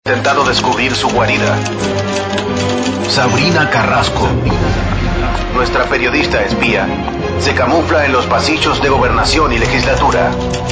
Intentado descubrir su guarida. Sabrina Carrasco, nuestra periodista espía, se camufla en los pasillos de Gobernación y Legislatura.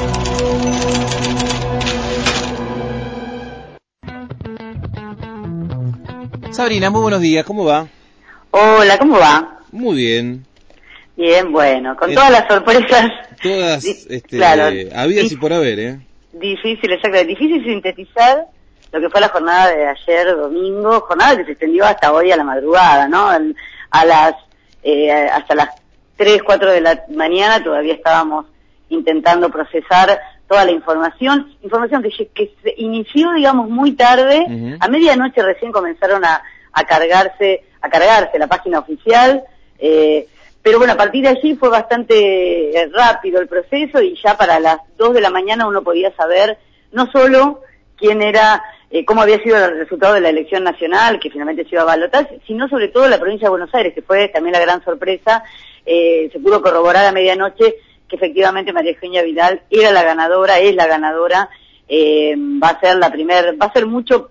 Sabrina, muy buenos días, ¿cómo va? Hola, ¿cómo va? Muy bien. Bien, bueno, con todas las sorpresas. Todas, claro, habidas y por haber, ¿eh? Difícil, exacto, difícil sintetizar lo que fue la jornada de ayer domingo, jornada que se extendió hasta hoy a la madrugada, ¿no? Hasta las 3, 4 de la mañana todavía estábamos intentando procesar toda la información que se inició, digamos, muy tarde. Uh-huh. A medianoche recién comenzaron a cargarse la página oficial, pero bueno, a partir de allí fue bastante rápido el proceso y ya para las 2 de la mañana uno podía saber no solo quién era, cómo había sido el resultado de la elección nacional, que finalmente se iba a balotar, sino sobre todo la provincia de Buenos Aires, que fue también la gran sorpresa. Se pudo corroborar a medianoche que efectivamente María Eugenia Vidal era la ganadora, es la ganadora, va a ser mucho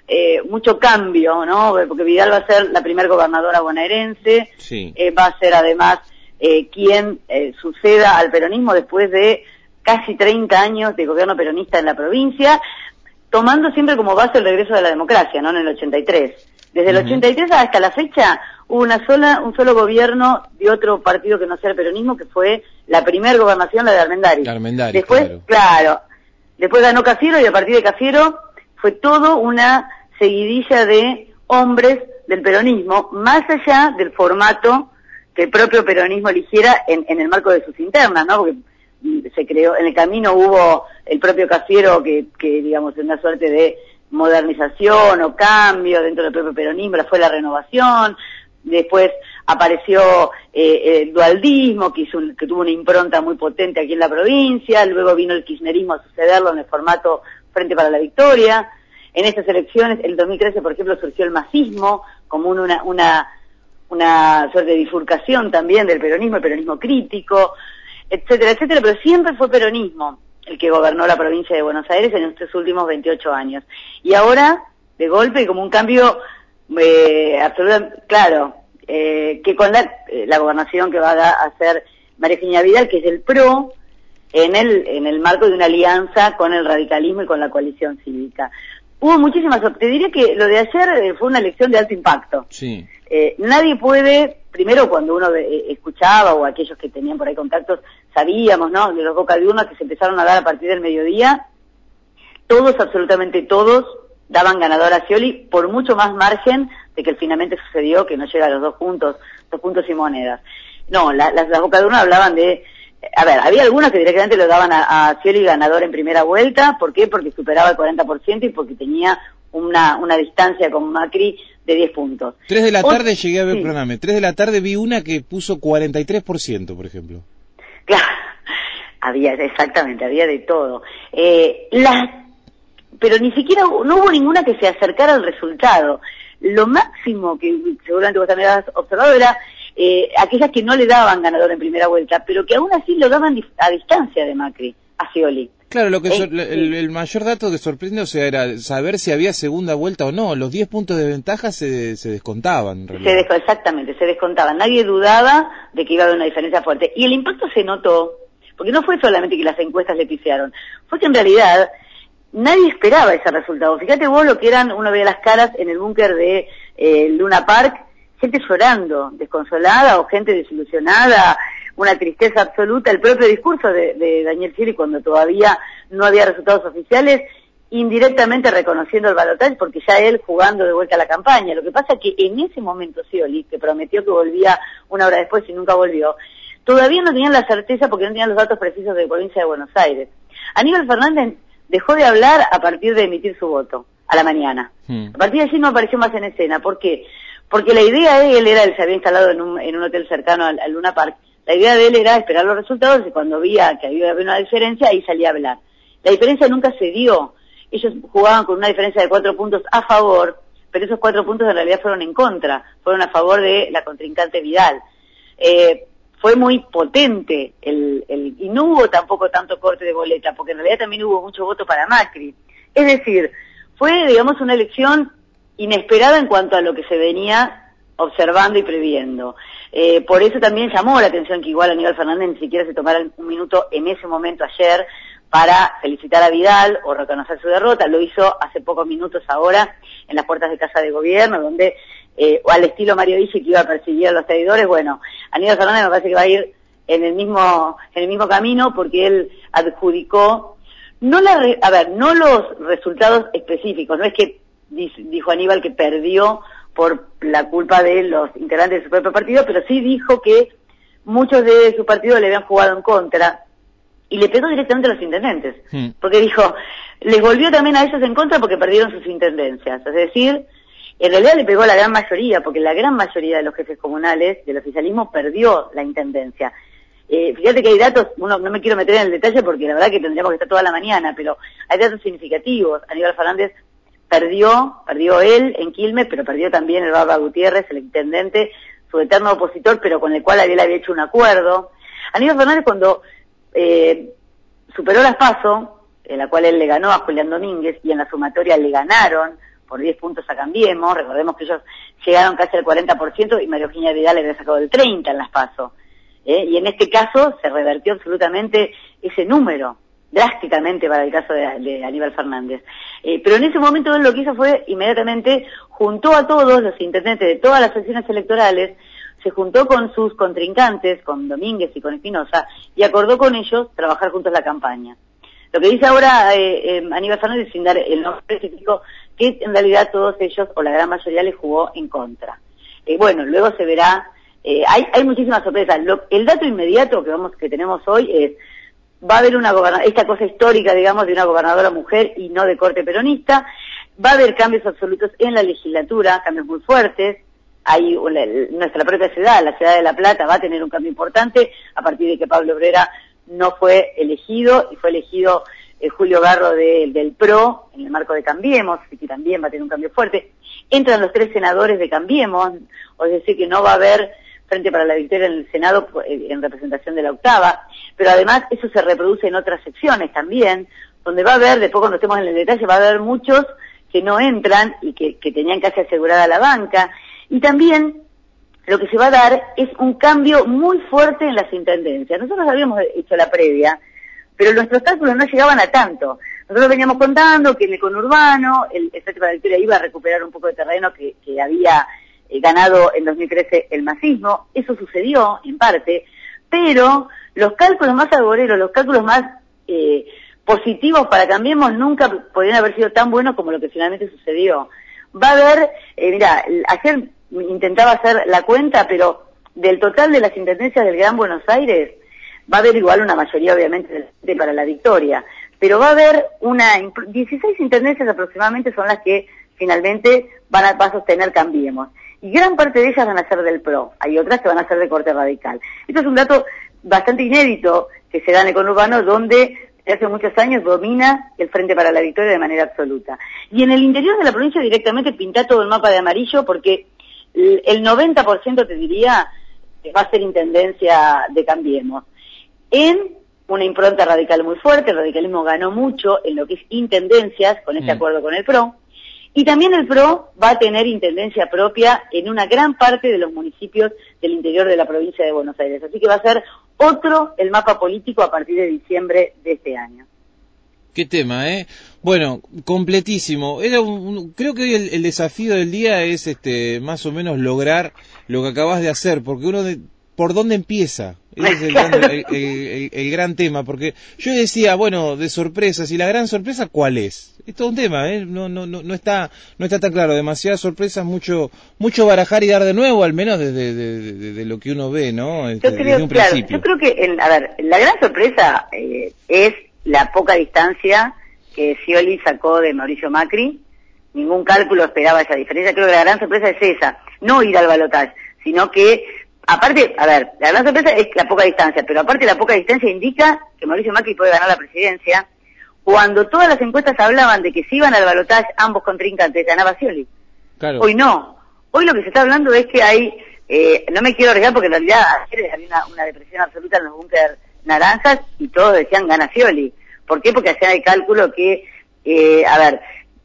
cambio, ¿no? Porque Vidal va a ser la primer gobernadora bonaerense, sí. Va a ser además quien suceda al peronismo después de casi 30 años de gobierno peronista en la provincia, tomando siempre como base el regreso de la democracia, ¿no? En el 83. Desde el 83 hasta la fecha hubo un solo gobierno de otro partido que no sea el peronismo, que fue la primer gobernación, la de Armendáriz. Después, claro, después ganó Cafiero y a partir de Cafiero fue todo una seguidilla de hombres del peronismo, más allá del formato que el propio peronismo eligiera en el marco de sus internas, ¿no? Porque se creó, en el camino hubo el propio Cafiero que digamos, en una suerte de modernización o cambio dentro del propio peronismo, fue la renovación. Después apareció el dualdismo, que tuvo una impronta muy potente aquí en la provincia. Luego vino el kirchnerismo a sucederlo en el formato Frente para la Victoria. En estas elecciones, en el 2013, por ejemplo, surgió el masismo como una suerte de bifurcación también del peronismo, el peronismo crítico, etcétera, etcétera, pero siempre fue peronismo el que gobernó la provincia de Buenos Aires en estos últimos 28 años. Y ahora, de golpe, como un cambio absolutamente claro, que con la gobernación que va a hacer María Eugenia Vidal, que es del PRO, en el marco de una alianza con el radicalismo y con la coalición cívica. Hubo muchísimas, te diría que lo de ayer fue una elección de alto impacto. Sí. Nadie puede, primero cuando uno escuchaba, o aquellos que tenían por ahí contactos, sabíamos, ¿no?, de los boca de urna que se empezaron a dar a partir del mediodía, todos, absolutamente todos, daban ganador a Scioli por mucho más margen de que finalmente sucedió, que no llega a los 2 puntos y monedas. No, las boca de urna hablaban de, a ver, había algunas que directamente lo daban a Scioli ganador en primera vuelta. ¿Por qué? Porque superaba el 40% y porque tenía una distancia con Macri de 10 puntos. 3 de la tarde llegué a ver, perdóname, 3 de la tarde vi una que puso 43%, por ejemplo. Claro, había de todo. Pero ni siquiera, no hubo ninguna que se acercara al resultado. Lo máximo que seguramente vos también has observado era aquellas que no le daban ganador en primera vuelta, pero que aún así lo daban a distancia de Macri, a Scioli. Claro, el mayor dato que sorprende, o sea, era saber si había segunda vuelta o no. Los 10 puntos de ventaja se descontaban, en realidad. Exactamente, se descontaban. Nadie dudaba de que iba a haber una diferencia fuerte. Y el impacto se notó, porque no fue solamente que las encuestas le pifiaron, fue que en realidad nadie esperaba ese resultado. Fíjate vos lo que eran, uno veía las caras en el búnker de Luna Park, gente llorando, desconsolada, o gente desilusionada, una tristeza absoluta. El propio discurso de Daniel Scioli, cuando todavía no había resultados oficiales, indirectamente reconociendo el balotaje, porque ya él jugando de vuelta a la campaña. Lo que pasa es que en ese momento Scioli, que prometió que volvía una hora después y nunca volvió, todavía no tenían la certeza porque no tenían los datos precisos de la provincia de Buenos Aires. Aníbal Fernández dejó de hablar a partir de emitir su voto, a la mañana. A partir de allí no apareció más en escena. ¿Por qué? Porque la idea de él él se había instalado en un hotel cercano al Luna Park. La idea de él era esperar los resultados y cuando veía que había una diferencia, ahí salía a hablar. La diferencia nunca se dio. Ellos jugaban con una diferencia de 4 puntos a favor, pero esos 4 puntos en realidad fueron en contra, fueron a favor de la contrincante Vidal. Fue muy potente y no hubo tampoco tanto corte de boleta, porque en realidad también hubo mucho voto para Macri. Es decir, fue, digamos, una elección inesperada en cuanto a lo que se venía observando y previendo. Por eso también llamó la atención que igual Aníbal Fernández ni siquiera se tomara un minuto en ese momento ayer para felicitar a Vidal o reconocer su derrota. Lo hizo hace pocos minutos ahora en las puertas de Casa de Gobierno, donde al estilo Mario Viggi, que iba a perseguir a los traidores. Bueno, Aníbal Fernández me parece que va a ir en el mismo camino, porque él adjudicó no los resultados específicos. No es que dijo Aníbal que perdió por la culpa de los integrantes de su propio partido, pero sí dijo que muchos de su partido le habían jugado en contra, y le pegó directamente a los intendentes, porque dijo, les volvió también a ellos en contra porque perdieron sus intendencias. Es decir, en realidad le pegó a la gran mayoría, porque la gran mayoría de los jefes comunales del oficialismo perdió la intendencia. Fíjate que hay datos, no me quiero meter en el detalle porque la verdad que tendríamos que estar toda la mañana, pero hay datos significativos. Aníbal Fernández perdió él en Quilmes, pero perdió también el Barba Gutiérrez, el intendente, su eterno opositor, pero con el cual él había hecho un acuerdo. Aníbal Fernández, cuando superó las PASO, en la cual él le ganó a Julián Domínguez, y en la sumatoria le ganaron por 10 puntos a Cambiemos, recordemos que ellos llegaron casi al 40% y María Eugenia Vidal le había sacado el 30% en las PASO. Y en este caso se revertió absolutamente ese número, drásticamente para el caso de Aníbal Fernández. Pero en ese momento él lo que hizo fue, inmediatamente, juntó a todos los intendentes de todas las secciones electorales, se juntó con sus contrincantes, con Domínguez y con Espinosa, y acordó con ellos trabajar juntos la campaña. Lo que dice ahora Aníbal Fernández, sin dar el nombre específico, que en realidad todos ellos, o la gran mayoría, les jugó en contra. Bueno, luego se verá, hay muchísimas sorpresas. El dato inmediato que tenemos hoy es, va a haber esta cosa histórica, digamos, de una gobernadora mujer y no de corte peronista. Va a haber cambios absolutos en la legislatura, cambios muy fuertes. Nuestra propia ciudad, la ciudad de La Plata, va a tener un cambio importante a partir de que Pablo Obrera no fue elegido, y fue elegido Julio Garro del PRO en el marco de Cambiemos, así que también va a tener un cambio fuerte. Entran los 3 senadores de Cambiemos, es decir, que no va a haber Frente para la Victoria en el Senado en representación de la octava, pero además eso se reproduce en otras secciones también, donde va a haber, después cuando estemos en el detalle, va a haber muchos que no entran y que tenían casi asegurada la banca. Y también lo que se va a dar es un cambio muy fuerte en las intendencias. Nosotros habíamos hecho la previa, pero nuestros cálculos no llegaban a tanto. Nosotros veníamos contando que en el conurbano el Frente para la Victoria iba a recuperar un poco de terreno que había ganado en 2013 el masismo. Eso sucedió en parte, pero los cálculos más arboreros, los cálculos más positivos para Cambiemos nunca podrían haber sido tan buenos como lo que finalmente sucedió. Va a haber, ayer intentaba hacer la cuenta, pero del total de las intendencias del Gran Buenos Aires, va a haber igual una mayoría obviamente para la Victoria, pero va a haber 16 intendencias aproximadamente son las que finalmente va a sostener Cambiemos, y gran parte de ellas van a ser del PRO, hay otras que van a ser de corte radical. Esto es un dato bastante inédito que se da en el conurbano, donde desde hace muchos años domina el Frente para la Victoria de manera absoluta. Y en el interior de la provincia directamente pinta todo el mapa de amarillo, porque el 90% te diría va a ser intendencia de Cambiemos. En una impronta radical muy fuerte, el radicalismo ganó mucho en lo que es intendencias con este acuerdo con el PRO, y también el PRO va a tener intendencia propia en una gran parte de los municipios del interior de la provincia de Buenos Aires. Así que va a ser otro el mapa político a partir de diciembre de este año. Qué tema, Bueno, completísimo. Creo que hoy el desafío del día es más o menos lograr lo que acabas de hacer, porque ¿por dónde empieza? Ese es el gran tema, porque yo decía, bueno, de sorpresas, y la gran sorpresa, ¿cuál es? Es todo un tema, no está tan claro, demasiadas sorpresas, mucho barajar y dar de nuevo, al menos desde lo que uno ve, ¿no? Desde un principio. Yo creo que, la gran sorpresa es la poca distancia que Scioli sacó de Mauricio Macri. Ningún cálculo esperaba esa diferencia. Creo que la gran sorpresa es esa, no ir al balotaje, sino que aparte, la gran sorpresa es la poca distancia, pero aparte la poca distancia indica que Mauricio Macri puede ganar la presidencia, cuando todas las encuestas hablaban de que si iban al balotaje ambos contrincantes, ganaba Scioli. Claro. Hoy no. Hoy lo que se está hablando es que hay, no me quiero arriesgar porque en realidad ayer había una depresión absoluta en los búnker naranjas y todos decían gana Scioli. ¿Por qué? Porque hacían el cálculo que,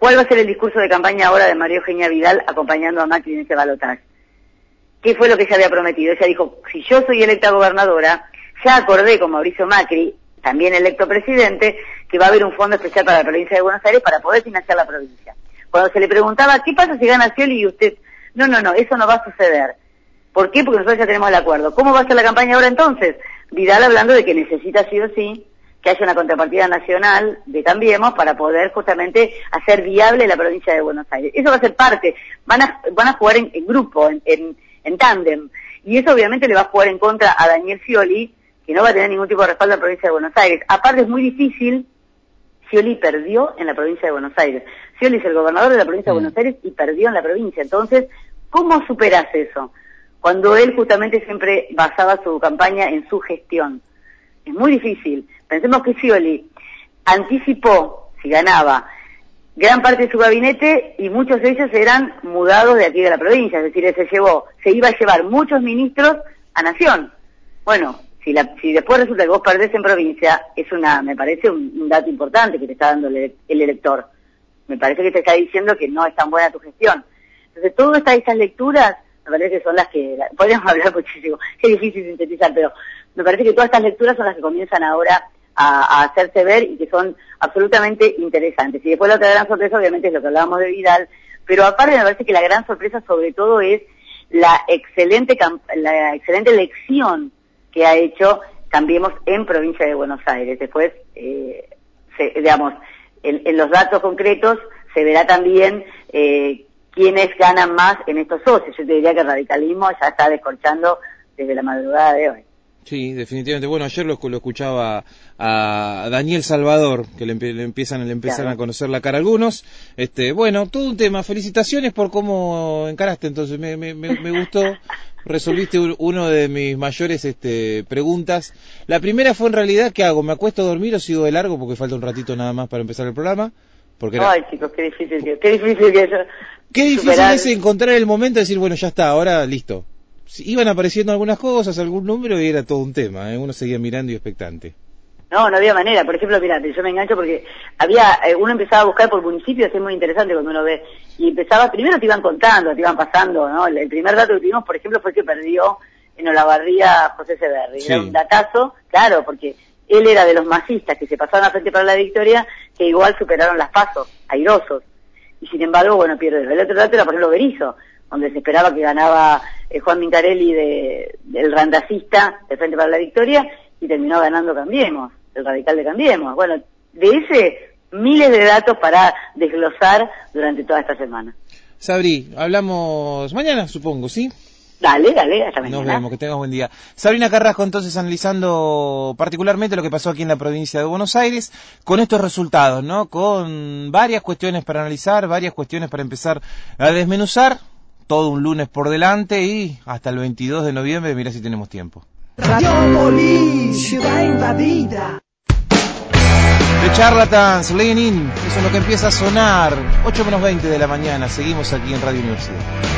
¿Cuál va a ser el discurso de campaña ahora de María Eugenia Vidal acompañando a Macri en ese balotaje? ¿Qué fue lo que ella había prometido? Ella dijo, si yo soy electa gobernadora, ya acordé con Mauricio Macri, también electo presidente, que va a haber un fondo especial para la provincia de Buenos Aires para poder financiar la provincia. Cuando se le preguntaba, ¿qué pasa si gana Scioli? Y usted, no, eso no va a suceder. ¿Por qué? Porque nosotros ya tenemos el acuerdo. ¿Cómo va a ser la campaña ahora entonces? Vidal hablando de que necesita sí o sí que haya una contrapartida nacional de Cambiemos para poder justamente hacer viable la provincia de Buenos Aires. Eso va a ser parte, van a jugar en grupo, en tándem, y eso obviamente le va a jugar en contra a Daniel Scioli, que no va a tener ningún tipo de respaldo en la provincia de Buenos Aires. Aparte es muy difícil, Scioli perdió en la provincia de Buenos Aires. Scioli es el gobernador de la provincia de Buenos Aires y perdió en la provincia. Entonces, ¿cómo superás eso? Cuando él justamente siempre basaba su campaña en su gestión. Es muy difícil. Pensemos que Scioli anticipó, si ganaba, gran parte de su gabinete y muchos de ellos eran mudados de aquí de la provincia, es decir, se iba a llevar muchos ministros a Nación. Bueno, si después resulta que vos perdés en provincia, me parece un dato importante que te está dando el elector. Me parece que te está diciendo que no es tan buena tu gestión. Entonces, todas estas lecturas, me parece que son las que, podríamos hablar muchísimo, es difícil sintetizar, pero me parece que todas estas lecturas son las que comienzan ahora a hacerse ver y que son absolutamente interesantes. Y después la otra gran sorpresa obviamente es lo que hablábamos de Vidal, pero aparte me parece que la gran sorpresa sobre todo es la excelente elección que ha hecho Cambiemos en provincia de Buenos Aires. Después, digamos, en los datos concretos se verá también quiénes ganan más en estos socios. Yo te diría que el radicalismo ya está descorchando desde la madrugada de hoy. Sí, definitivamente. Bueno, ayer lo escuchaba a Daniel Salvador, que le empiezan claro a conocer la cara a algunos. Bueno, todo un tema. Felicitaciones por cómo encaraste, entonces. Me gustó. Resolviste uno de mis mayores preguntas. La primera fue en realidad, ¿qué hago? ¿Me acuesto a dormir o sigo de largo? Porque falta un ratito nada más para empezar el programa. Ay, chicos, qué difícil que eso. Qué difícil es encontrar el momento de decir, bueno, ya está, ahora listo. Iban apareciendo algunas cosas, algún número y era todo un tema, uno seguía mirando y expectante. No había manera. Por ejemplo, mirá, yo me engancho porque uno empezaba a buscar por municipios, es muy interesante cuando uno ve, y primero te iban contando, te iban pasando, ¿no? El primer dato que tuvimos, por ejemplo, fue que perdió en Olavarría José Severri. Sí. Era un datazo, claro, porque él era de los masistas que se pasaron a Frente para la Victoria, que igual superaron las PASO, airosos. Y sin embargo, bueno, pierde. El otro dato era, por ejemplo, Berizo, donde se esperaba que ganaba Juan Mincarelli del randacista de Frente para la Victoria, y terminó ganando Cambiemos, el radical de Cambiemos. Bueno, de ese, miles de datos para desglosar durante toda esta semana. Sabri, hablamos mañana, supongo, ¿sí? Dale, hasta mañana. Nos vemos, que tengas buen día. Sabrina Carrasco, entonces, analizando particularmente lo que pasó aquí en la provincia de Buenos Aires, con estos resultados, ¿no? Con varias cuestiones para analizar, varias cuestiones para empezar a desmenuzar. Todo un lunes por delante y hasta el 22 de noviembre, mira si tenemos tiempo. Radiópolis, ciudad invadida. The Charlatans, Lenin, eso es lo que empieza a sonar. 8:20 de la mañana, seguimos aquí en Radio Universidad.